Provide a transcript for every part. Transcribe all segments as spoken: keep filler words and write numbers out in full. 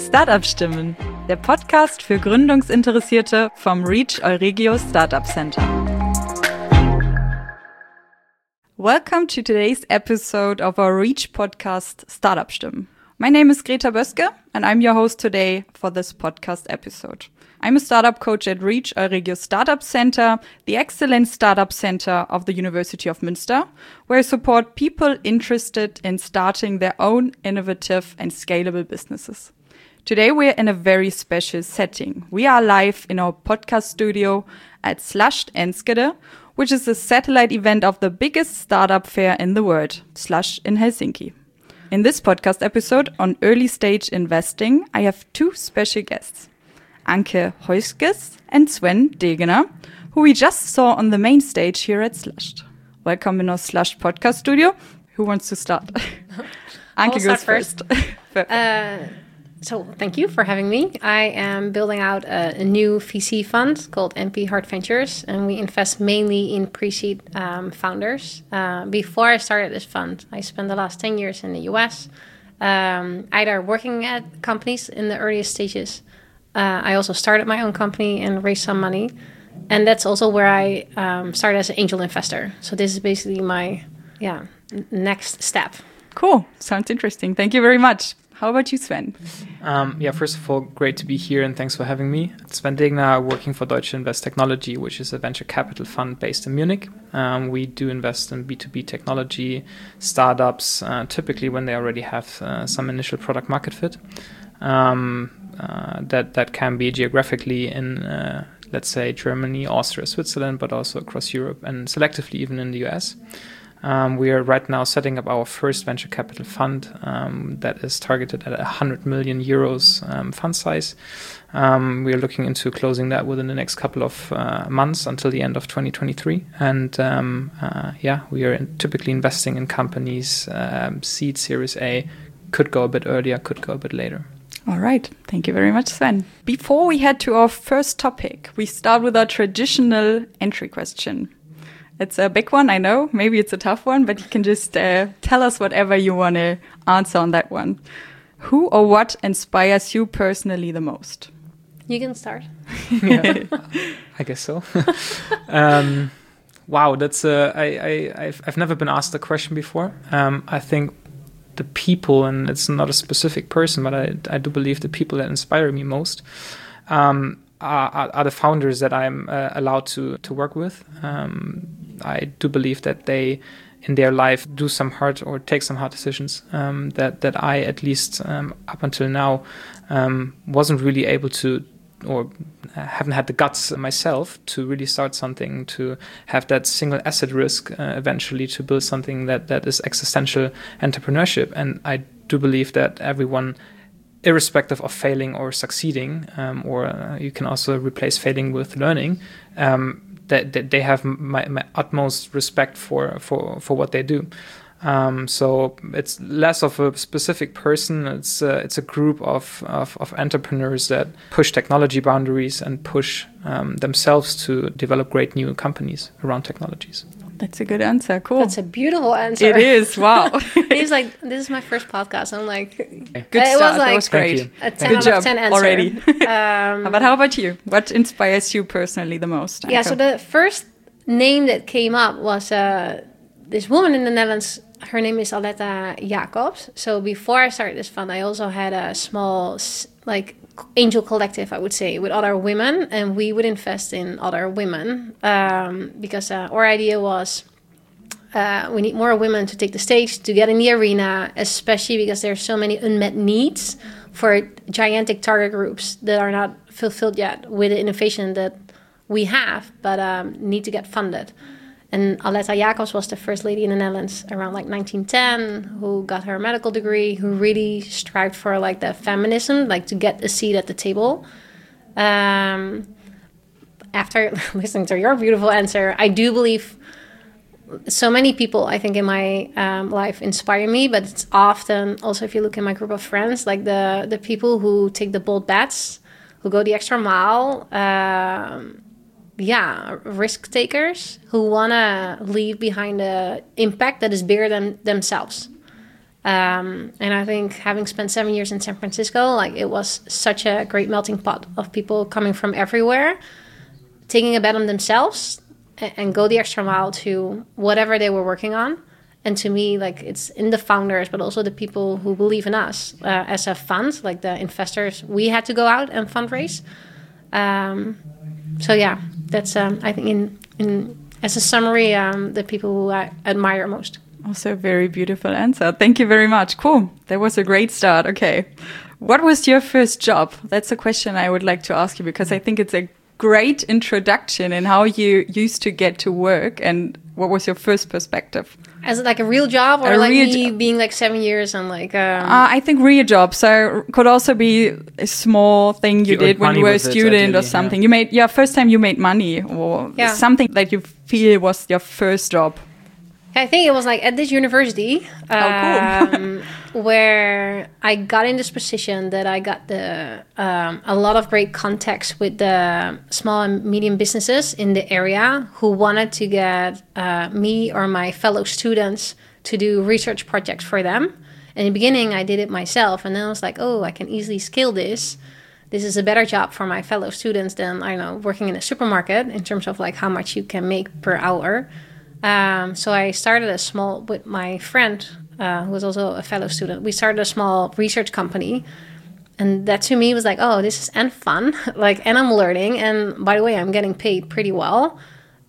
Startup-Stimmen, der Podcast für Gründungsinteressierte vom Reach Euregio Startup Center. Welcome to today's episode of our Reach podcast Startup-Stimmen. My name is Greta Böske and I'm your host today for this podcast episode. I'm a startup coach at Reach Euregio Startup Center, the excellent startup center of the University of Münster, where I support people interested in starting their own innovative and scalable businesses. Today we're in a very special setting. We are live in our podcast studio at Slush Enskede, which is a satellite event of the biggest startup fair in the world, Slush in Helsinki. In this podcast episode on early stage investing, I have two special guests. Anke Heuskes and Sven Degener, who we just saw on the main stage here at Slush. Welcome in our Slush podcast studio. Who wants to start? Anke goes first. first. uh, so thank you for having me. I am building out a, a new V C fund called M P Hart Ventures, and we invest mainly in pre-seed um, founders. Uh, before I started this fund, I spent the last ten years in the U S, um, either working at companies in the earliest stages. Uh, I also started my own company and raised some money. And that's also where I um, started as an angel investor. So this is basically my yeah n- next step. Cool. Sounds interesting. Thank you very much. How about you, Sven? Um, yeah, first of all, great to be here and thanks for having me. Sven Degener, working for Deutsche Invest Technology, which is a venture capital fund based in Munich. Um, we do invest in B two B technology, startups, uh, typically when they already have uh, some initial product market fit. Um, uh, that that can be geographically in, uh, let's say, Germany, Austria, Switzerland, but also across Europe and selectively even in the U S. Um, we are right now setting up our first venture capital fund um, that is targeted at one hundred million euros um, fund size. Um, we are looking into closing that within the next couple of uh, months until the end of twenty twenty-three. And um, uh, yeah, we are in, typically investing in companies, um, seed, Series A, could go a bit earlier, could go a bit later. All right. Thank you very much, Sven. Before we head to our first topic, we start with our traditional entry question. It's a big one, I know. Maybe it's a tough one, but you can just uh, tell us whatever you want to answer on that one. Who or what inspires you personally the most? You can start. Yeah, I guess so. um, wow, that's uh, I, I I've I've never been asked a question before. Um, I think the people, and it's not a specific person, but I I do believe the people that inspire me most um, are, are the founders that I'm uh, allowed to to work with. Um, I do believe that they, in their life, do some hard or take some hard decisions um, that that I, at least um, up until now, um, wasn't really able to, or haven't had the guts myself to really start something, to have that single asset risk uh, eventually to build something that, that is existential entrepreneurship. And I do believe that everyone, irrespective of failing or succeeding, um, or uh, you can also replace failing with learning, um, that, that they have my, my utmost respect for, for, for what they do. Um, so it's less of a specific person. It's uh, it's a group of, of of entrepreneurs that push technology boundaries and push um, themselves to develop great new companies around technologies. That's a good answer. Cool. That's a beautiful answer. It is. Wow. He's like, this is my first podcast. I'm like, good it start. was like that was great. A ten good out job of ten answer already. um, but how about you? What inspires you personally the most? Yeah. Anke? So the first name that came up was uh, this woman in the Netherlands. Her name is Aletta Jacobs. So before I started this fund, I also had a small, like, angel collective, I would say, with other women. And we would invest in other women um, because uh, our idea was uh, we need more women to take the stage, to get in the arena, especially because there are so many unmet needs for gigantic target groups that are not fulfilled yet with the innovation that we have, but um, need to get funded. And Aletta Jacobs was the first lady in the Netherlands around like nineteen ten who got her medical degree, who really strived for like the feminism, like to get a seat at the table. Um, after listening to your beautiful answer, I do believe so many people, I think, in my um, life inspire me, but it's often also, if you look at my group of friends, like the, the people who take the bold bets, who go the extra mile, um, yeah, risk takers who want to leave behind an impact that is bigger than themselves. Um, and I think having spent seven years in San Francisco, like it was such a great melting pot of people coming from everywhere, taking a bet on themselves and, and go the extra mile to whatever they were working on. And to me, like it's in the founders, but also the people who believe in us uh, as a fund, like the investors. We had to go out and fundraise. Um, so yeah, that's um, I think in in as a summary, um, the people who I admire most. Also a very beautiful answer. Thank you very much. Cool. That was a great start. Okay. What was your first job? That's a question I would like to ask you because I think it's a great introduction in how you used to get to work and what was your first perspective? As like a real job or A like real me jo- being like seven years and like... Um, Uh, I think real job. So could also be a small thing you, You did earned when money you were a with it, student ideally, or yeah. something. You made, yeah, first time you made money or Yeah. something that you feel was your first job. I think it was like at this university Oh, um, where I got in this position that I got the um, a lot of great contacts with the small and medium businesses in the area who wanted to get uh, me or my fellow students to do research projects for them. In the beginning, I did it myself, and then I was like, oh, I can easily scale this. This is a better job for my fellow students than, I don't know, working in a supermarket in terms of like how much you can make per hour. Um, so I started a small, with my friend, uh, who was also a fellow student, we started a small research company. And that to me was like, oh, this is and fun, like, and I'm learning. And by the way, I'm getting paid pretty well.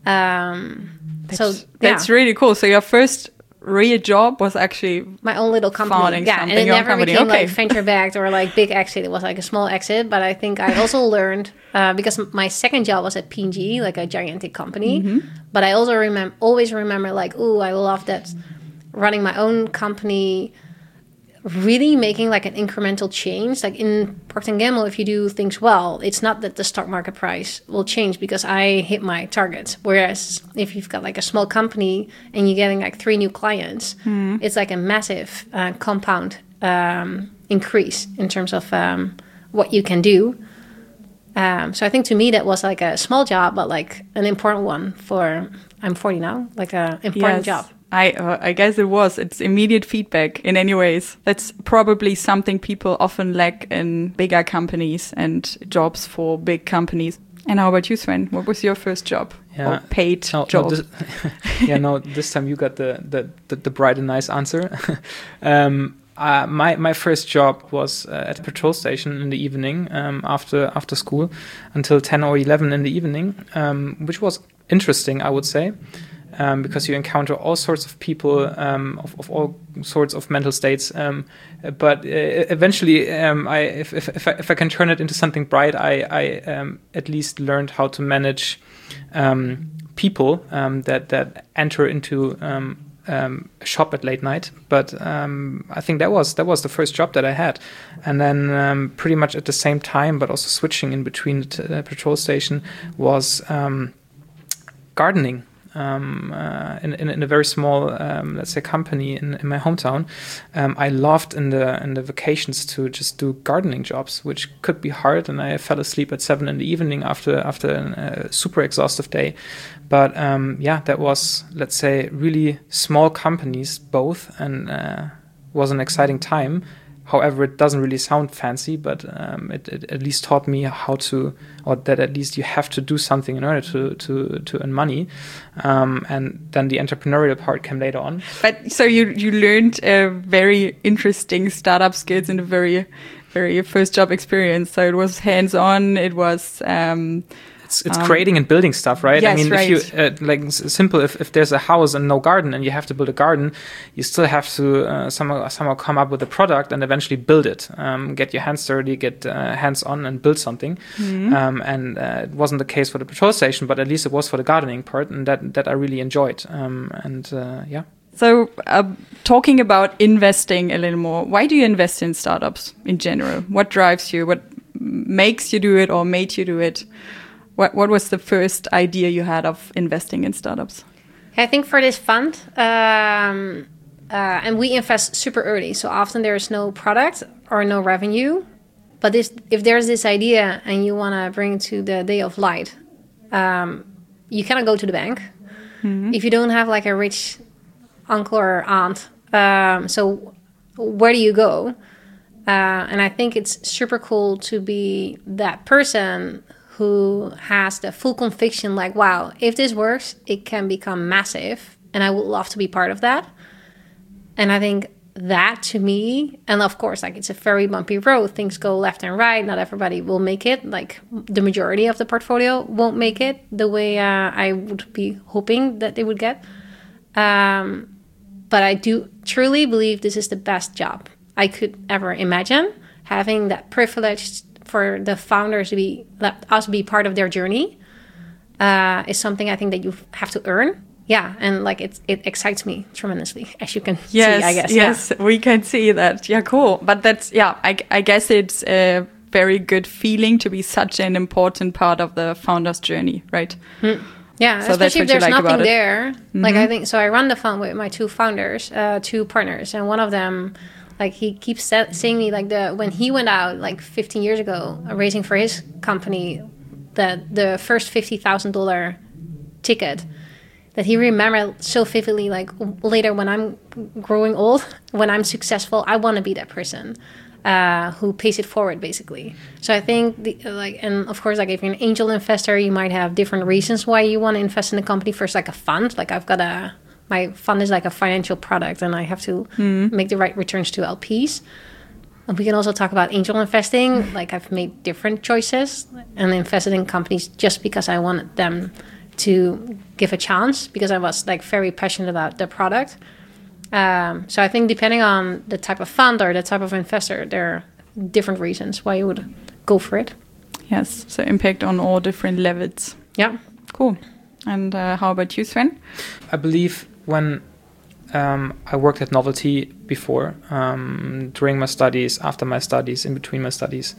Um, That's, so that's yeah, really cool. So your first real job was actually my own little company. founding Yeah, and something, it your own never company. became Okay. like venture backed or like big exit. It was like a small exit. But I think I also learned uh, because my second job was at P and G, like a gigantic company. Mm-hmm. But I also remember, always remember, like, oh, I love that running my own company, really making like an incremental change. Like in Procter and Gamble, if you do things well, it's not that the stock market price will change because I hit my targets. Whereas if you've got like a small company and you're getting like three new clients, Mm-hmm. it's like a massive uh, compound um, increase in terms of um, what you can do. Um, so I think to me that was like a small job, but like an important one for, I'm forty now, like a important Yes. job. I uh, I guess it was. It's immediate feedback in any ways. That's probably something people often lack in bigger companies and jobs for big companies. And how about you, Sven? What was your first job Yeah. or paid No, job? no, this, yeah, no. This time you got the the, the, the bright and nice answer. um, uh, my my first job was uh, at a patrol station in the evening um, after after school until ten or eleven in the evening, um, which was interesting, I would say. Um, because you encounter all sorts of people um, of, of all sorts of mental states, um, but uh, eventually, um, I, if, if, if, I, if I can turn it into something bright, I, I um, at least learned how to manage um, people um, that that enter into um, um, a shop at late night. But um, I think that was that was the first job that I had, and then um, pretty much at the same time, but also switching in between the t- uh, patrol station was um, gardening. Um, uh, in, in, in a very small, um, let's say, company in, in my hometown. Um, I loved in the in the vacations to just do gardening jobs, which could be hard, and I fell asleep at seven in the evening after after a uh, super exhaustive day. But um, yeah, that was, let's say, really small companies both, and uh, was an exciting time. However, it doesn't really sound fancy, but um, it, it at least taught me how to, or that at least you have to do something in order to to, to earn money. Um, and then the entrepreneurial part came later on. But so you you learned uh, very interesting startup skills in a very very first job experience. So it was hands on. It was. Um, It's, it's Um, creating and building stuff, right? yes, I mean, right. if you uh, like s- simple, if, if there's a house and no garden, and you have to build a garden, you still have to uh, somehow somehow come up with a product and eventually build it. Um, get your hands dirty, get uh, hands on, and build something. Mm-hmm. Um, and uh, it wasn't the case for the patrol station, but at least it was for the gardening part, and that that I really enjoyed. Um, and uh, yeah. So, uh, talking about investing a little more, why do you invest in startups in general? What drives you? What makes you do it or made you do it? What What was the first idea you had of investing in startups? I think for this fund, um, uh, and we invest super early, so often there is no product or no revenue. But this, if there's this idea and you want to bring it to the day of light, um, you cannot go to the bank. Mm-hmm. If you don't have like a rich uncle or aunt. Um, so where do you go? Uh, and I think it's super cool to be that person who has the full conviction, like, wow, if this works, it can become massive. And I would love to be part of that. And I think that to me, and of course, like, it's a very bumpy road. Things go left and right. Not everybody will make it. Like, the majority of the portfolio won't make it the way uh, I would be hoping that they would get. Um, but I do truly believe this is the best job I could ever imagine. Having that privilege for the founders to be, let us be part of their journey, uh, is something I think that you have to earn. Yeah, and like it, it excites me tremendously, as you can yes, see, I guess. Yes, yeah. We can see that. Yeah, cool. But that's, yeah, I, I guess it's a very good feeling to be such an important part of the founder's journey, right? Mm. Yeah, so especially if there's like nothing there. Mm-hmm. Like, I think, so I run the fund with my two founders, uh, two partners, and one of them, like, he keeps sa- saying me, like, the when he went out, like, fifteen years ago, uh, raising for his company, the, the first fifty thousand dollars ticket, that he remembered so vividly, like, later when I'm growing old, when I'm successful, I want to be that person uh, who pays it forward, basically. So I think, the, like, and of course, like, if you're an angel investor, you might have different reasons why you want to invest in a company. First, like a fund, like I've got a, my fund is like a financial product, and I have to mm. make the right returns to L Ps. And we can also talk about angel investing. Like, I've made different choices and invested in companies just because I wanted them to give a chance, because I was like very passionate about the product. Um, so I think depending on the type of fund or the type of investor, there are different reasons why you would go for it. Yes, so impact on all different levels. Yeah. Cool. And uh, how about you, Sven? I believe when um, I worked at Novelty before, um, during my studies, after my studies, in between my studies,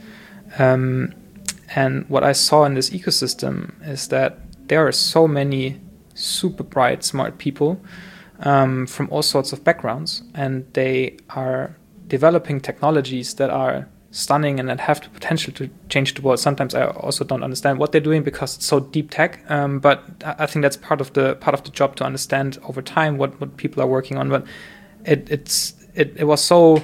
um, and what I saw in this ecosystem is that there are so many super bright, smart people um, from all sorts of backgrounds, and they are developing technologies that are stunning and that have the potential to change the world. Sometimes I also don't understand what they're doing because it's so deep tech, um, but I think that's part of the part of the job to understand over time what, what people are working on. But it it's it, it was so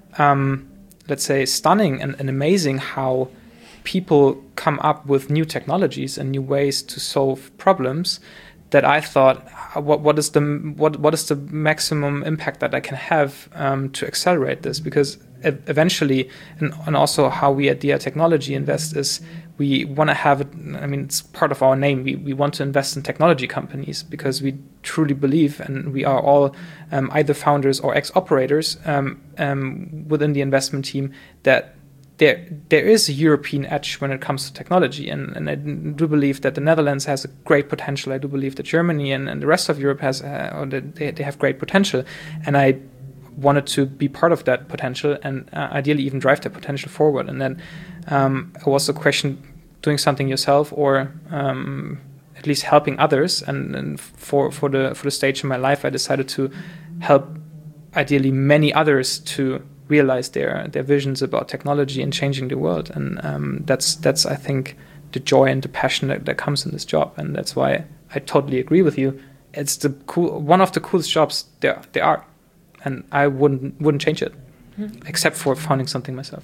um, let's say stunning and, and amazing how people come up with new technologies and new ways to solve problems that I thought, what what is the what what is the maximum impact that I can have um, to accelerate this? Because eventually, and, and also how we at D I Technology invest is we want to have it. I mean, it's part of our name. We we want to invest in technology companies because we truly believe, and we are all um, either founders or ex-operators um, um, within the investment team, that There, there is a European edge when it comes to technology, and, and I do believe that the Netherlands has a great potential. I do believe that Germany and, and the rest of Europe has, uh, or they, they have great potential, and I wanted to be part of that potential and uh, ideally even drive that potential forward. And then um, it was a question doing something yourself, or um, at least helping others. And, and for for the for the stage in my life, I decided to help ideally many others to realize their their visions about technology and changing the world, and um, that's that's I think the joy and the passion that, that comes in this job, and that's why I totally agree with you. It's the cool one of the coolest jobs there there are, and I wouldn't wouldn't change it, mm-hmm. except for founding something myself.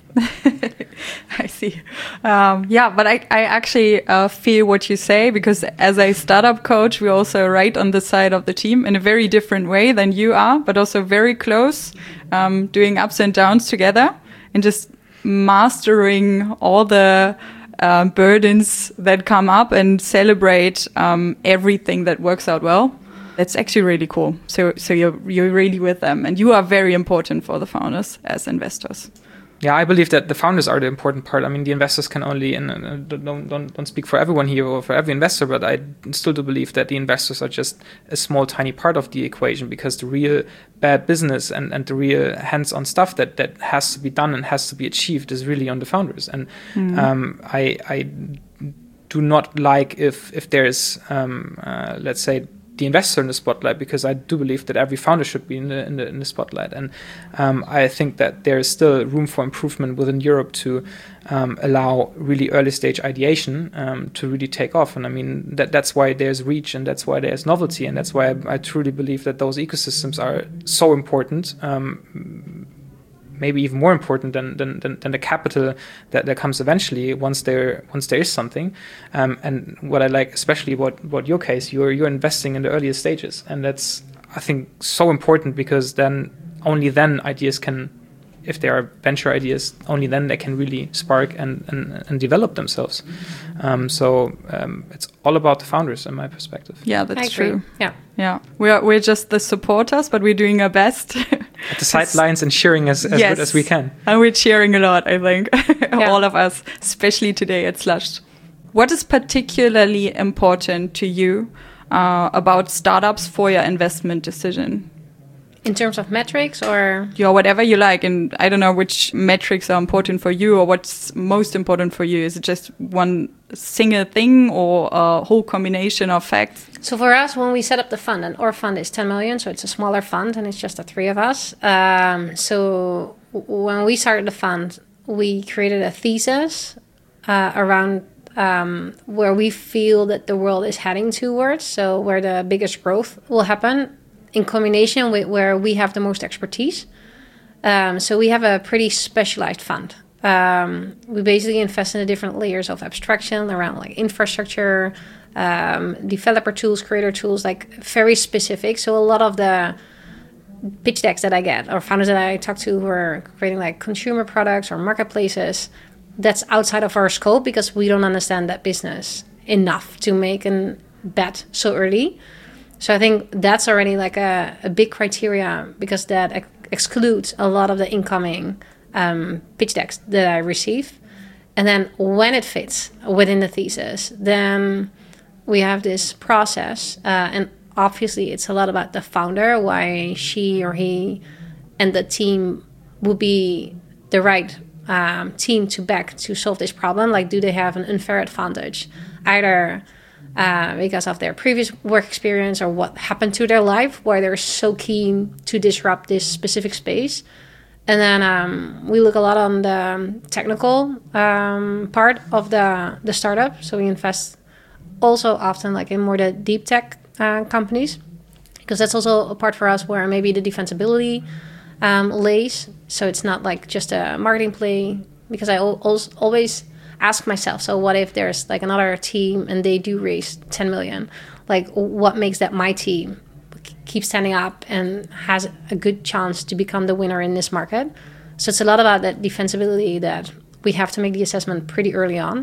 I see. Um, yeah, but I, I actually uh, feel what you say, because as a startup coach, we also right on the side of the team in a very different way than you are, but also very close, um, doing ups and downs together and just mastering all the uh, burdens that come up and celebrate um, everything that works out well. That's actually really cool. So, so you're you're really with them, and you are very important for the founders as investors. Yeah, I believe that the founders are the important part. I mean, the investors can only, and uh, don't, don't don't speak for everyone here or for every investor, but I still do believe that the investors are just a small, tiny part of the equation, because the real bad business and, and the real hands-on stuff that, that has to be done and has to be achieved is really on the founders. And mm. um, I I do not like if if there's um, uh, let's say the investor in the spotlight, because I do believe that every founder should be in the in the, in the spotlight, and um, I think that there is still room for improvement within Europe to um, allow really early stage ideation um, to really take off. And I mean that that's why there's reach, and that's why there's novelty, and that's why I, I truly believe that those ecosystems are so important. Um, maybe even more important than than, than, than the capital that, that comes eventually once there once there is something. Um, and what I like, especially about, about your case, you're you're investing in the earliest stages, and that's, I think, so important, because then only then ideas can, if they are venture ideas, only then they can really spark and and, and develop themselves. Um, so um, it's all about the founders, in my perspective. Yeah, that's true. Yeah, yeah. We're we're just the supporters, but we're doing our best at the sidelines and cheering as as yes. good as we can. And we're cheering a lot, I think, yeah. all of us, especially today at Slush. What is particularly important to you uh, about startups for your investment decision? In terms of metrics, or yeah, whatever you like, and I don't know which metrics are important for you, or what's most important for you. Is it just one single thing, or a whole combination of facts? So for us, when we set up the fund, and our fund is ten million, so it's a smaller fund, and it's just the three of us. Um, so when we started the fund, we created a thesis uh, around um, where we feel that the world is heading towards, so where the biggest growth will happen, in combination with where we have the most expertise. Um, so we have a pretty specialized fund. Um, we basically invest in the different layers of abstraction around like infrastructure, um, developer tools, creator tools, like very specific. So a lot of the pitch decks that I get, or founders that I talk to who are creating like consumer products or marketplaces, that's outside of our scope, because we don't understand that business enough to make a bet so early. So I think that's already like a, a big criteria, because that ex- excludes a lot of the incoming um, pitch decks that I receive. And then when it fits within the thesis, then we have this process. Uh, and obviously it's a lot about the founder, why she or he and the team would be the right um, team to back to solve this problem. Like, do they have an unfair advantage? Either Uh, because of their previous work experience or what happened to their life, where they're so keen to disrupt this specific space. And then um, we look a lot on the technical um, part of the, the startup. So we invest also often like in more the deep tech uh, companies, because that's also a part for us where maybe the defensibility um, lays. So it's not like just a marketing play, because I al- always ask myself, so what if there's like another team and they do raise ten million? Like, what makes that my team keep standing up and has a good chance to become the winner in this market? So it's a lot about that defensibility, that we have to make the assessment pretty early on.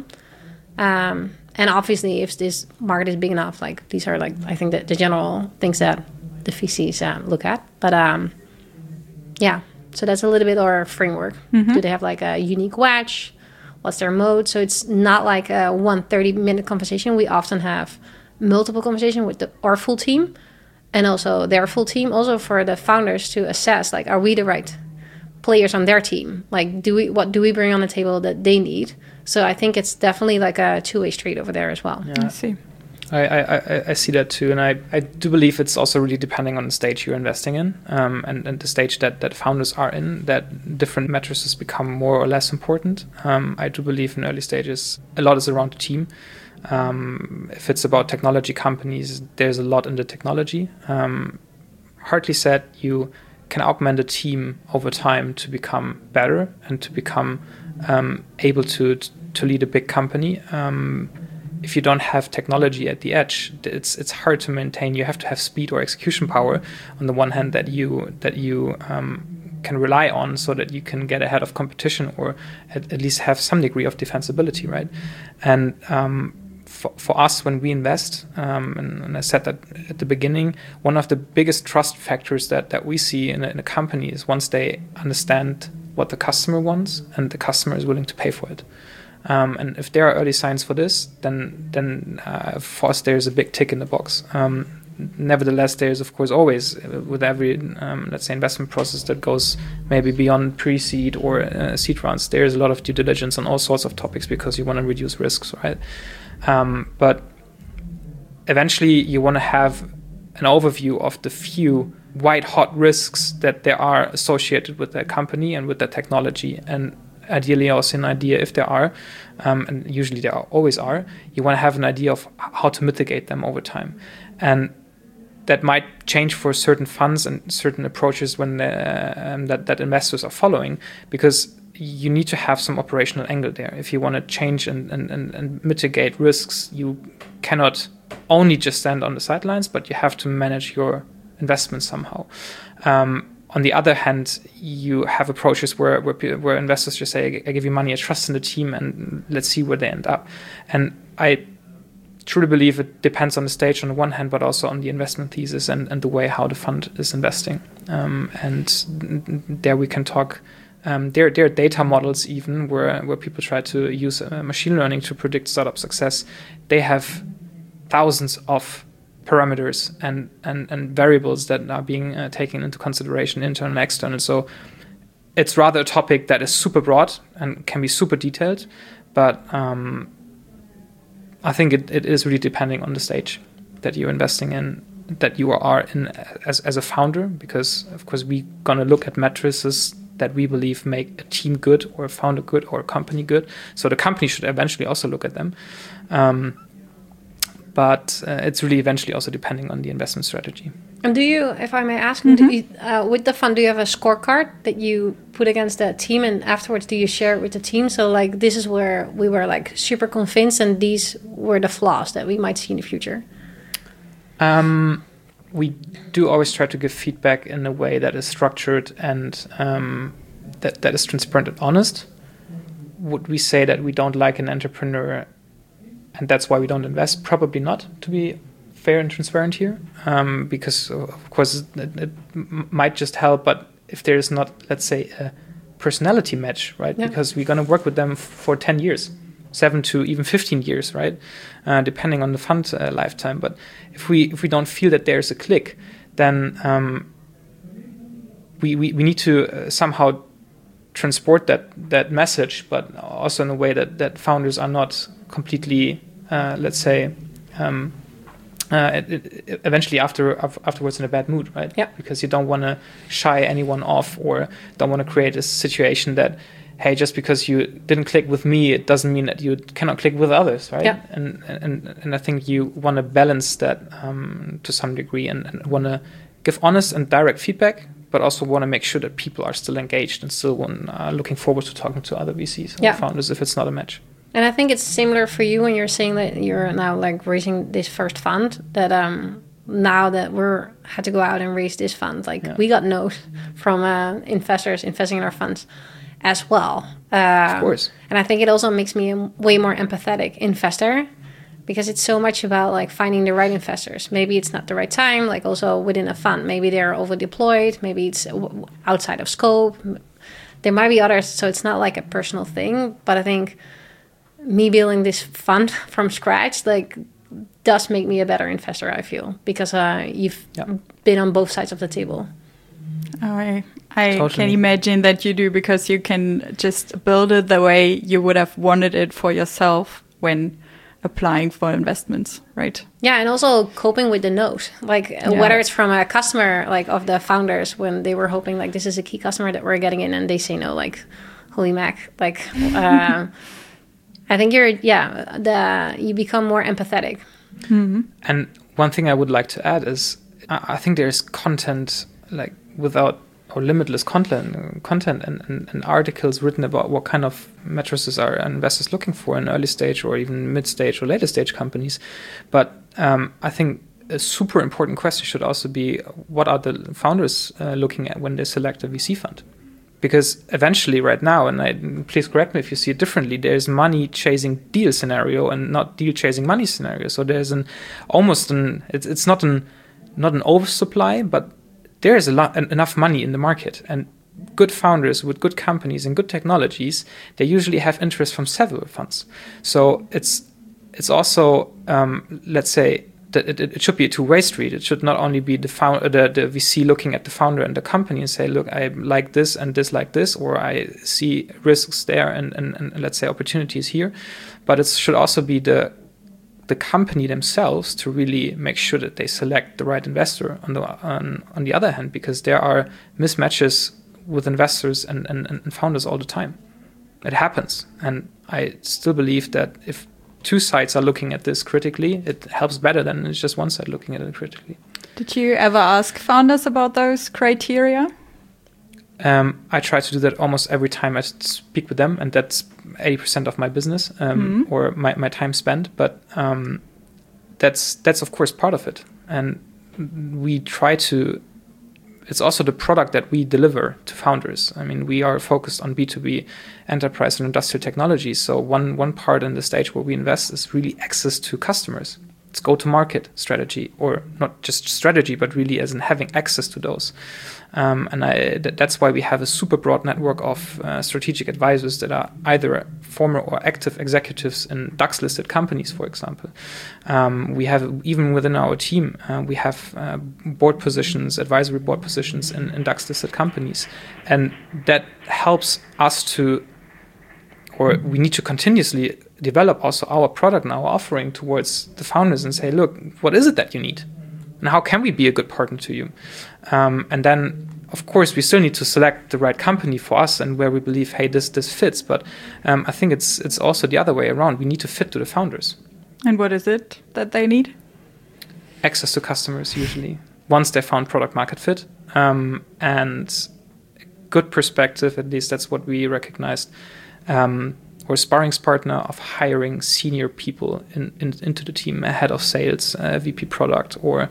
Um, and obviously, if this market is big enough, like these are like, I think that the general things that the V Cs um, look at. But um, yeah, so that's a little bit our framework. Mm-hmm. Do they have like a unique wedge? What's their mode? So it's not like a one thirty-minute conversation. We often have multiple conversations with the, our full team and also their full team. Also for the founders to assess, like, are we the right players on their team? Like, do we what do we bring on the table that they need? So I think it's definitely like a two-way street over there as well. Yeah. I see. I, I, I see that too, and I, I do believe it's also really depending on the stage you're investing in, um, and, and the stage that, that founders are in, that different matrices become more or less important. Um, I do believe in early stages, a lot is around the team. Um, if it's about technology companies, there's a lot in the technology. Um, Hartley said you can augment a team over time to become better and to become um, able to to lead a big company. Um, If you don't have technology at the edge, it's it's hard to maintain. You have to have speed or execution power on the one hand that you that you um, can rely on, so that you can get ahead of competition, or at, at least have some degree of defensibility, right? And um, for, for us, when we invest, um, and, and I said that at the beginning, one of the biggest trust factors that, that we see in a, in a company is once they understand what the customer wants and the customer is willing to pay for it. Um, and if there are early signs for this, then then uh, for us there's a big tick in the box. Um, nevertheless, there's of course always, uh, with every um, let's say investment process that goes maybe beyond pre-seed or uh, seed rounds, there's a lot of due diligence on all sorts of topics, because you want to reduce risks, right? Um, but eventually you want to have an overview of the few white hot risks that there are associated with that company and with that technology, and ideally also an idea, if there are, um, and usually there are, always are, you want to have an idea of how to mitigate them over time. And that might change for certain funds and certain approaches when uh, um, that, that investors are following, because you need to have some operational angle there. If you want to change and, and, and, and mitigate risks, you cannot only just stand on the sidelines, but you have to manage your investments somehow. Um, on the other hand, you have approaches where, where where investors just say, I give you money, I trust in the team, and let's see where they end up. And I truly believe it depends on the stage on the one hand, but also on the investment thesis and, and the way how the fund is investing. Um, and there we can talk. Um, there, there are data models even where, where people try to use uh, machine learning to predict startup success. They have thousands of parameters and, and, and variables that are being uh, taken into consideration, internal and external. So it's rather a topic that is super broad and can be super detailed, but um, I think it, it is really depending on the stage that you're investing in, that you are in as, as a founder, because of course we're going to look at matrices that we believe make a team good or a founder good or a company good. So the company should eventually also look at them. Um, But uh, it's really eventually also depending on the investment strategy. And do you, if I may ask, Mm-hmm. do you, uh, with the fund, do you have a scorecard that you put against the team, and afterwards do you share it with the team? So like, this is where we were like super convinced, and these were the flaws that we might see in the future. Um, we do always try to give feedback in a way that is structured and um, that, that is transparent and honest. Would we say that we don't like an entrepreneur and that's why we don't invest? Probably not, to be fair and transparent here, um, because of course it, it might just help, but if there is not, let's say, a personality match, right? Yeah. Because we're going to work with them f- for ten years, seven to even fifteen years, right? Uh, depending on the fund uh, lifetime. But if we if we don't feel that there's a click, then um, we, we we need to uh, somehow transport that that message, but also in a way that that founders are not completely, uh, let's say, um, uh, it, it, eventually after afterwards in a bad mood, right? Yeah. Because you don't want to shy anyone off, or don't want to create a situation that, hey, just because you didn't click with me, it doesn't mean that you cannot click with others, right? Yeah. And and and I think you want to balance that um, to some degree, and, and want to give honest and direct feedback, but also want to make sure that people are still engaged and still want, uh, looking forward to talking to other V Cs or yeah. founders if it's not a match. And I think it's similar for you when you're saying that you're now like raising this first fund, that um, now that we're had to go out and raise this fund, like yeah. we got no's from uh, investors investing in our funds as well. Uh, of course. And I think it also makes me a way more empathetic investor, because it's so much about like finding the right investors. Maybe it's not the right time, like also within a fund. Maybe they're over deployed. Maybe it's outside of scope. There might be others. So it's not like a personal thing. But I think me building this fund from scratch, like, does make me a better investor, I feel, because uh, you've yeah. been on both sides of the table. I I totally. can imagine that you do, because you can just build it the way you would have wanted it for yourself when applying for investments, right? Yeah, and also coping with the no's, like yeah. whether it's from a customer, like of the founders, when they were hoping like this is a key customer that we're getting in, and they say no, like holy mac, like uh, I think you're yeah the you become more empathetic. Mm-hmm. And one thing I would like to add is I think there's content like without or limitless content content and, and, and articles written about what kind of matrices are investors looking for in early stage or even mid stage or later stage companies. But um, I think a super important question should also be, what are the founders uh, looking at when they select a V C fund? Because eventually right now, and I, please correct me if you see it differently, there's money chasing deal scenario and not deal chasing money scenario. So there's an almost an it's it's not an not an oversupply, but there is a lot enough money in the market, and good founders with good companies and good technologies, they usually have interest from several funds. So it's it's also um, let's say that it, it should be a two-way street. It should not only be the found, the the V C looking at the founder and the company and say, look, I like this and this like this, or I see risks there and and, and let's say opportunities here, but it should also be the the company themselves to really make sure that they select the right investor on the on, on the other hand, because there are mismatches with investors and, and, and founders all the time. It happens. And I still believe that if two sides are looking at this critically, it helps better than it's just one side looking at it critically. Did you ever ask founders about those criteria? Um, I try to do that almost every time I speak with them, and that's eighty percent of my business um, mm-hmm. or my, my time spent. But um, that's that's of course part of it, and we try to. It's also the product that we deliver to founders. I mean, we are focused on B two B enterprise and industrial technology. So one one part in the stage where we invest is really access to customers. It's go-to-market strategy, or not just strategy, but really as in having access to those. Um, and I, th- that's why we have a super broad network of uh, strategic advisors that are either former or active executives in DAX-listed companies, for example. Um, we have, even within our team, uh, we have uh, board positions, advisory board positions in, in DAX-listed companies. And that helps us to, or we need to continuously develop also our product and our offering towards the founders and say, look, what is it that you need? And how can we be a good partner to you? Um, and then, of course, we still need to select the right company for us and where we believe, hey, this this fits. But um, I think it's it's also the other way around. We need to fit to the founders. And what is it that they need? Access to customers, usually, once they found product market fit. Um, and good perspective, at least that's what we recognized. Um, or sparrings partner of hiring senior people in, in, into the team, a head of sales, uh, V P product, or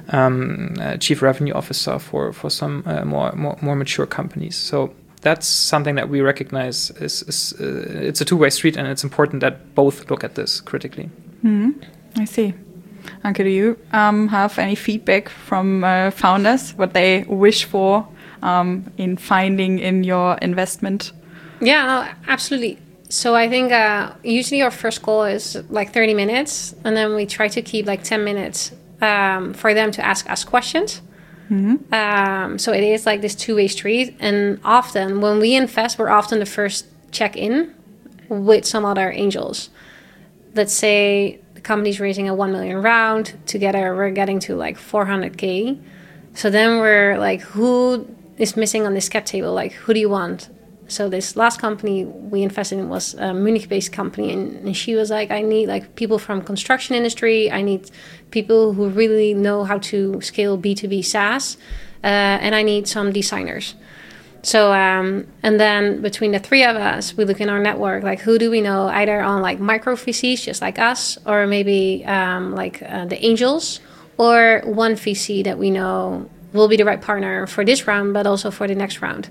um, a chief revenue officer for for some uh, more, more more mature companies. So that's something that we recognize is, is uh, it's a two-way street, and it's important that both look at this critically. Mm-hmm. I see. Anke, do you um, have any feedback from uh, founders, what they wish for um, in finding in your investment? Yeah, no, absolutely. So I think uh, usually our first call is like thirty minutes, and then we try to keep like ten minutes um, for them to ask us questions. Mm-hmm. Um, so it is like this two-way street. And often when we invest, we're often the first check-in with some other angels. Let's say the company's raising a one million round. Together we're getting to like four hundred K. So then we're like, who is missing on this cap table? Like, who do you want? So this last company we invested in was a Munich-based company, and, and she was like, I need like people from construction industry. I need people who really know how to scale B two B SaaS, uh, and I need some designers. So um, and then between the three of us, we look in our network, like who do we know either on like micro V Cs just like us, or maybe um, like uh, the angels, or one V C that we know will be the right partner for this round, but also for the next round.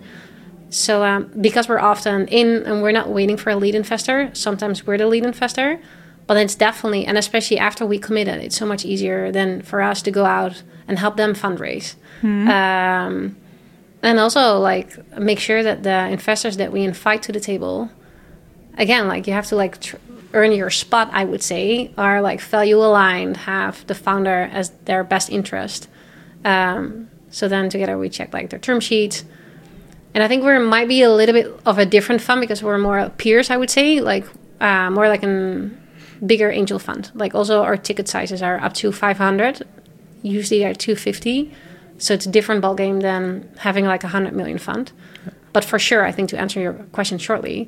So um, because we're often in and we're not waiting for a lead investor, sometimes we're the lead investor, but it's definitely, and especially after we committed, it's so much easier than for us to go out and help them fundraise. Mm-hmm. Um, and also like make sure that the investors that we invite to the table, again, like you have to like tr- earn your spot, I would say, are like value aligned, have the founder as their best interest. Um, so then together we check like their term sheet. And I think we might be a little bit of a different fund because we're more peers, I would say, like uh, more like a bigger angel fund. Like also our ticket sizes are up to five hundred. Usually they're two hundred fifty. So it's a different ballgame than having like a one hundred million fund. But for sure, I think to answer your question shortly,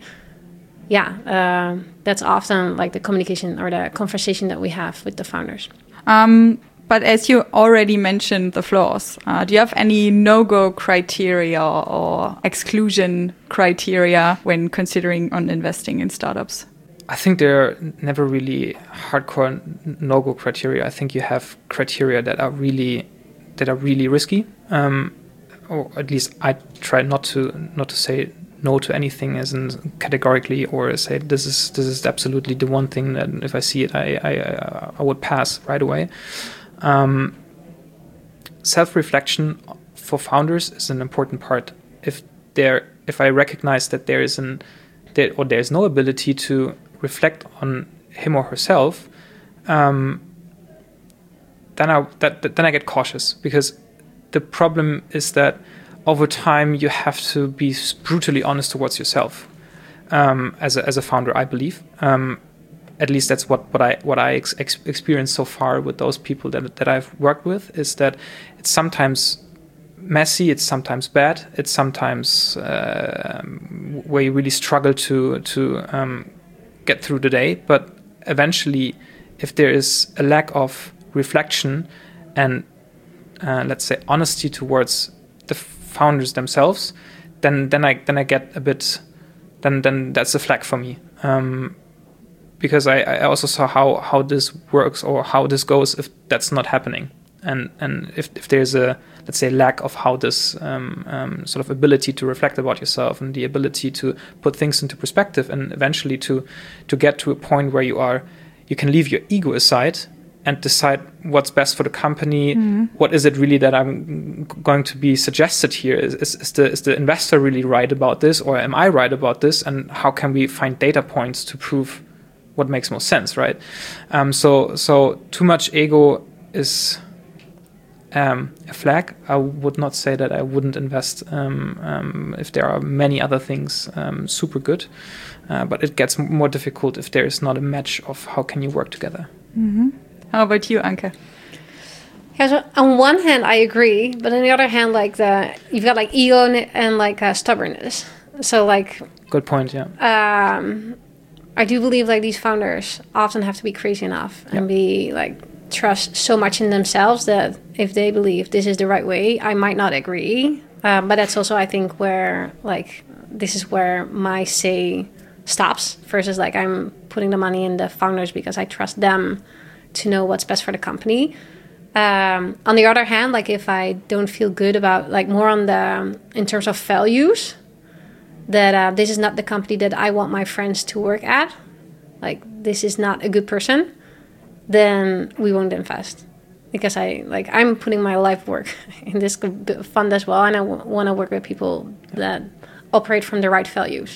yeah, uh, that's often like the communication or the conversation that we have with the founders. Um But as you already mentioned the flaws, uh, do you have any no-go criteria or exclusion criteria when considering on investing in startups? I think there are never really hardcore no-go criteria. I think you have criteria that are really that are really risky, um, or at least I try not to not to say no to anything as in categorically, or say this is this is absolutely the one thing that if I see it, I I, I would pass right away. Um, self-reflection for founders is an important part. If there, if I recognize that there is an, there, or there is no ability to reflect on him or herself, um, then I that, that then I get cautious, because the problem is that over time you have to be brutally honest towards yourself um, as a as a founder, I believe. Um, At least that's what, what I what I ex- ex- experienced so far with those people that that I've worked with, is that it's sometimes messy, it's sometimes bad, it's sometimes uh, where you really struggle to to um, get through the day. But eventually, if there is a lack of reflection and uh, let's say, honesty towards the founders themselves, then then I then I get a bit, then then that's a flag for me. Um, because I, I also saw how, how this works or how this goes if that's not happening. And and if, if there's a, let's say, lack of how this um, um, sort of ability to reflect about yourself and the ability to put things into perspective and eventually to to get to a point where you are, you can leave your ego aside and decide what's best for the company. Mm-hmm. What is it really that I'm going to be suggested here? Is, is, is the is the investor really right about this, or am I right about this? And how can we find data points to prove what makes most sense, right? Um, so so too much ego is um, a flag. I would not say that I wouldn't invest um, um, if there are many other things um, super good, uh, but it gets more difficult if there is not a match of how can you work together. Mm-hmm. How about you, Anke? Yeah, so on one hand, I agree, but on the other hand, like the you've got like ego and, and like uh, stubbornness. So like, good point. Yeah. Um, I do believe like these founders often have to be crazy enough and yeah. be like trust so much in themselves that if they believe this is the right way, I might not agree. Um, but that's also, I think, where like this is where my say stops versus like I'm putting the money in the founders because I trust them to know what's best for the company. Um, on the other hand, like if I don't feel good about like more on the in terms of values, that uh, this is not the company that I want my friends to work at, like this is not a good person, then we won't invest because I like I'm putting my life work in this fund as well, and I w- want to work with people that operate from the right values.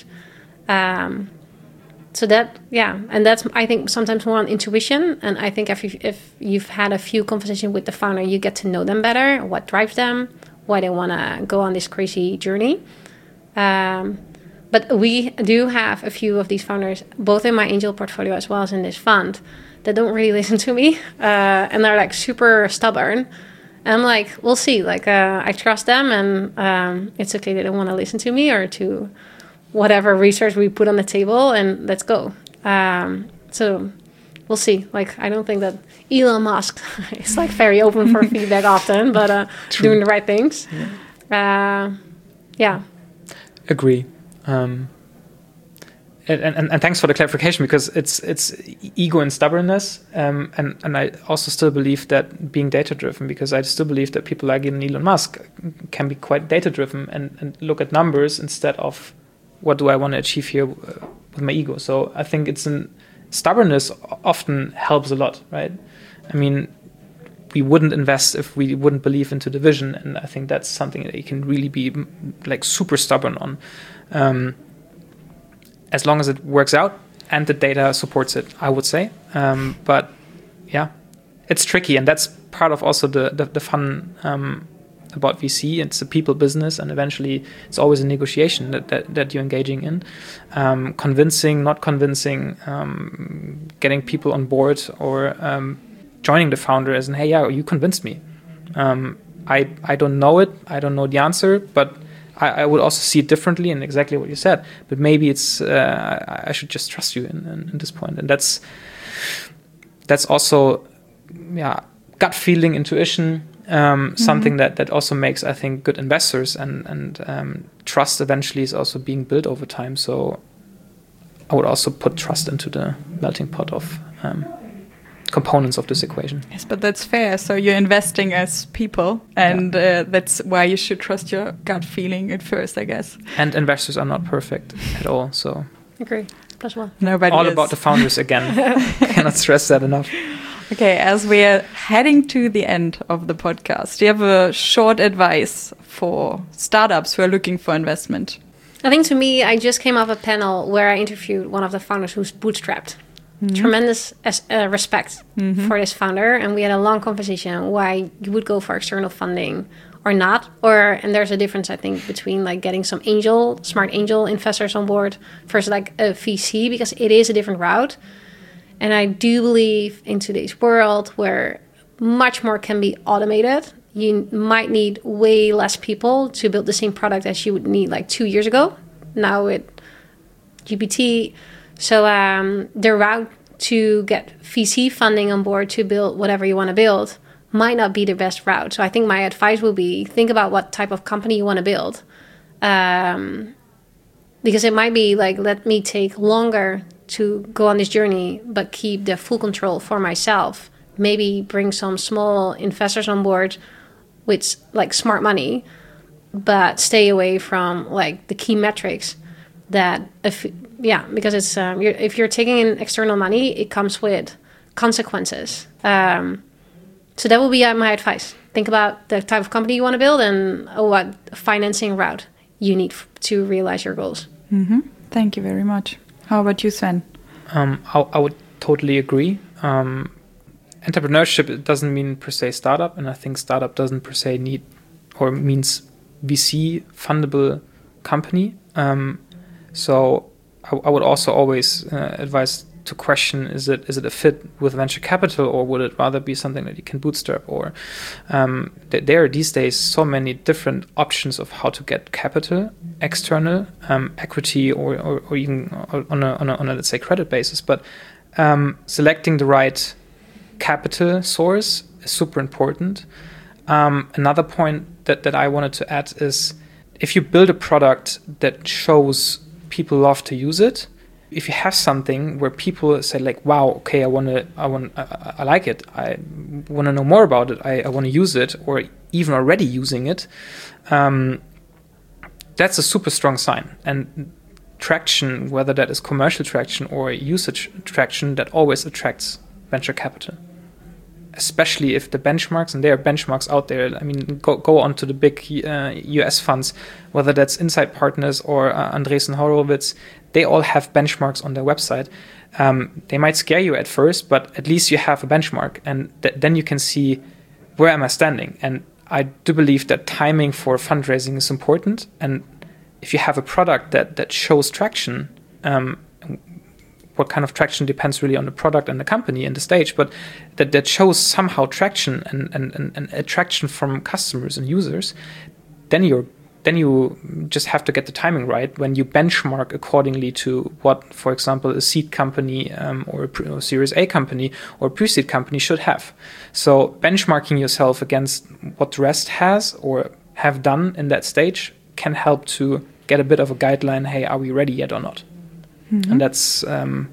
Um, So that, yeah, and that's, I think, sometimes more on intuition. And I think if you've, if you've had a few conversations with the founder, you get to know them better, what drives them, why they want to go on this crazy journey. Um, but we do have a few of these founders, both in my angel portfolio as well as in this fund, that don't really listen to me. Uh, and they're like super stubborn. And I'm like, we'll see. Like, uh, I trust them, and um, it's okay they don't want to listen to me or to whatever research we put on the table, and let's go. Um, so we'll see. Like, I don't think that Elon Musk is like very open for feedback often, but uh, doing the right things. Yeah. Uh, yeah. Agree. Um, and, and, and thanks for the clarification, because it's it's ego and stubbornness. Um, and, and I also still believe that being data-driven, because I still believe that people like Elon Musk can be quite data-driven and, and look at numbers instead of what do I want to achieve here uh, with my ego. So I think it's an stubbornness often helps a lot, right? I mean, we wouldn't invest if we wouldn't believe into the vision, and I think that's something that you can really be like super stubborn on, um, as long as it works out and the data supports it, I would say. Um, but yeah, it's tricky, and that's part of also the the, the fun um, about V C. It's a people business, and eventually it's always a negotiation that, that, that you're engaging in. Um, convincing, not convincing, um, getting people on board, or um, joining the founder as in, hey, yeah, you convinced me. Um, I, I don't know it. I don't know the answer, but I, I would also see it differently, and exactly what you said. But maybe it's uh, I, I should just trust you in, in, in this point. And that's that's also, yeah, gut feeling, intuition, Um, mm-hmm. something that, that also makes, I think, good investors, and, and um, trust eventually is also being built over time. So I would also put trust into the melting pot of um, components of this equation. Yes, but that's fair. So you're investing as people, and yeah. uh, that's why you should trust your gut feeling at first, I guess. And investors are not perfect at all. So agree. Plus one. Nobody all is. About the founders again. Cannot stress that enough. Okay, as we are heading to the end of the podcast, do you have a short advice for startups who are looking for investment? I think to me, I just came off a panel where I interviewed one of the founders who's bootstrapped. Mm-hmm. Tremendous as, uh, respect mm-hmm. for this founder. And we had a long conversation why you would go for external funding or not. Or and there's a difference, I think, between like getting some angel, smart angel investors on board versus like a V C, because it is a different route. And I do believe in today's world where much more can be automated, you might need way less people to build the same product as you would need like two years ago. Now with G P T. So um, the route to get V C funding on board to build whatever you want to build might not be the best route. So I think my advice will be think about what type of company you want to build. Um, because it might be like, let me take longer to go on this journey, but keep the full control for myself. Maybe bring some small investors on board with like smart money, but stay away from like the key metrics that, if yeah, because it's um, you're, if you're taking in external money, it comes with consequences. Um, so that will be uh, my advice. Think about the type of company you want to build and uh, what financing route you need f- to realize your goals. Mm-hmm. Thank you very much. How about you, Sven? Um, I, I would totally agree. Um, entrepreneurship, it doesn't mean per se startup, and I think startup doesn't per se need or means V C fundable company. Um, so I, I would also always uh, advise to question, is it is it a fit with venture capital, or would it rather be something that you can bootstrap? Or um, th- there are these days so many different options of how to get capital, external, um, equity, or, or, or even on a, on a, on a, let's say, credit basis. But um, selecting the right capital source is super important. Um, another point that, that I wanted to add is, if you build a product that shows people love to use it, if you have something where people say like, wow, okay, I want to, I want, I, I like it, I want to know more about it, I, I want to use it, or even already using it, um, that's a super strong sign. And traction, whether that is commercial traction or usage traction, that always attracts venture capital. Especially if the benchmarks, and there are benchmarks out there, I mean, go go on to the big uh, U S funds, whether that's Insight Partners or uh, Andreessen Horowitz, they all have benchmarks on their website. Um, they might scare you at first, but at least you have a benchmark, and th- then you can see, where am I standing? And I do believe that timing for fundraising is important, and if you have a product that, that shows traction, um, what kind of traction depends really on the product and the company and the stage, but that, that shows somehow traction and, and, and, and attraction from customers and users, then you're then you just have to get the timing right when you benchmark accordingly to what, for example, a seed company um, or a pre- or Series A company or a pre-seed company should have. So benchmarking yourself against what the rest has or have done in that stage can help to get a bit of a guideline, hey, are we ready yet or not? Mm-hmm. And that's, um,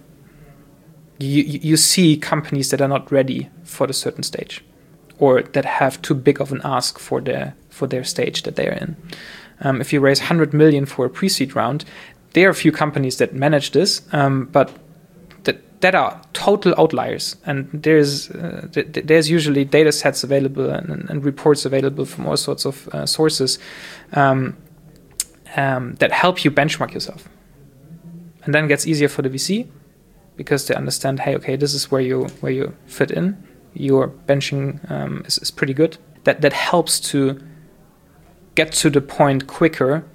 you, you see companies that are not ready for the certain stage, or that have too big of an ask for their for their stage that they're in. Um, if you raise one hundred million for a pre-seed round, there are a few companies that manage this, um, but that that are total outliers. And there's uh, th- there's usually data sets available and, and reports available from all sorts of uh, sources um, um, that help you benchmark yourself. And then it gets easier for the V C because they understand, hey, okay, this is where you where you fit in. Your benching um, is, is pretty good. That that helps to get to the point quicker.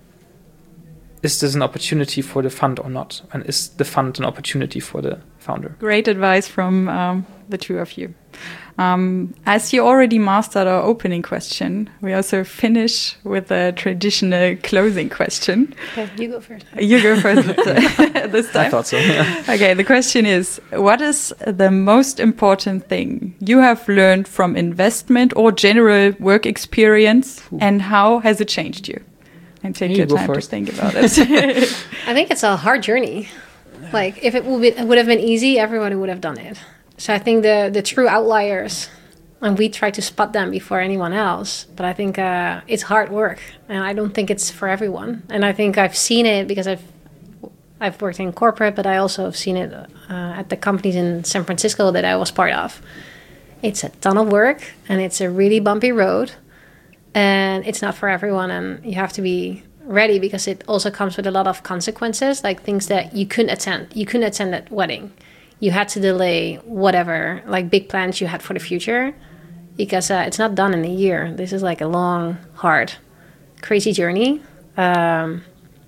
Is this an opportunity for the fund or not? And is the fund an opportunity for the founder? Great advice from um, the two of you. Um, as you already mastered our opening question, we also finish with a traditional closing question. Okay, you go first. You go first this time. I thought so, yeah. Okay, the question is, what is the most important thing you have learned from investment or general work experience, Ooh. and how has it changed you? And take you your time first. to think about it. I think it's a hard journey. Like, if it would, be, it would have been easy, everyone would have done it. So I think the, the true outliers, and we try to spot them before anyone else, but I think uh, it's hard work, and I don't think it's for everyone. And I think I've seen it because I've I've worked in corporate, but I also have seen it uh, at the companies in San Francisco that I was part of. It's a ton of work, and it's a really bumpy road, and it's not for everyone, and you have to be ready because it also comes with a lot of consequences, like things that you couldn't attend. You couldn't attend that wedding. You had to delay whatever, like big plans you had for the future, because uh, it's not done in a year. This is like a long, hard, crazy journey. Um,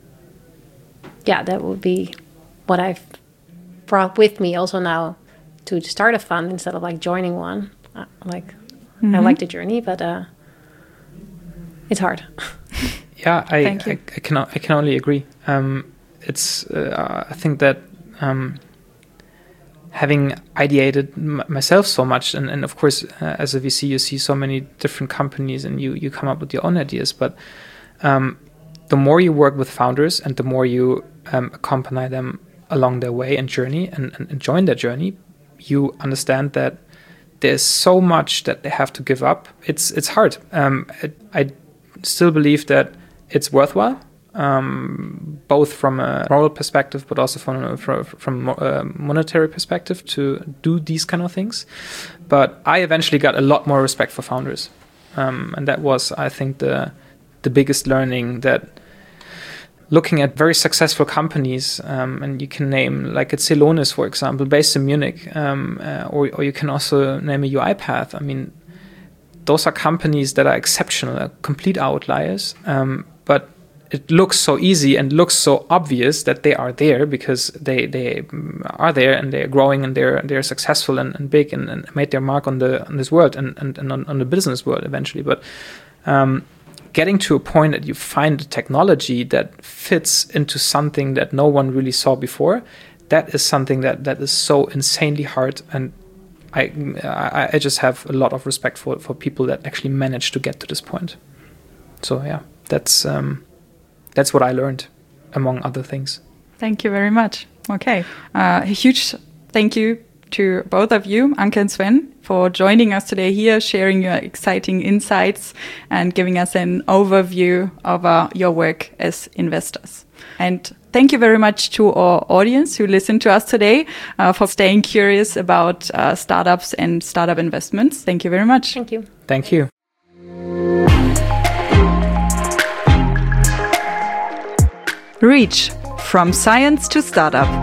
yeah, that would be what I've brought with me also now to start a fund instead of like joining one. Uh, like, mm-hmm. I like the journey, but uh, it's hard. Yeah, I, Thank you. I, I can I can only agree. Um, it's uh, I think that. Um, having ideated m- myself so much, and, and of course, uh, as a V C, you see so many different companies and you, you come up with your own ideas. But um, the more you work with founders and the more you um, accompany them along their way and journey and, and, and join their journey, you understand that there's so much that they have to give up. It's it's hard. Um, I, I still believe that it's worthwhile. Um, both from a moral perspective, but also from a, from, from a monetary perspective, to do these kind of things. But I eventually got a lot more respect for founders, um, and that was, I think, the the biggest learning. That looking at very successful companies, um, and you can name like at Celonis, for example, based in Munich, um, uh, or or you can also name a UiPath. I mean, those are companies that are exceptional, are complete outliers, um, but it looks so easy and looks so obvious that they are there because they they are there and they're growing and they're they're successful and, and big and, and made their mark on the on this world and, and, and on, on the business world eventually. But um, getting to a point that you find a technology that fits into something that no one really saw before, that is something that, that is so insanely hard. And I, I I just have a lot of respect for for people that actually manage to get to this point. So yeah, that's um, that's what I learned, among other things. Thank you very much. Okay, uh, a huge thank you to both of you, Anke and Sven, for joining us today here, sharing your exciting insights and giving us an overview of uh, your work as investors. And thank you very much to our audience who listened to us today, uh, for staying curious about uh, startups and startup investments. Thank you very much. Thank you. Thank you. Reach, from science to startup.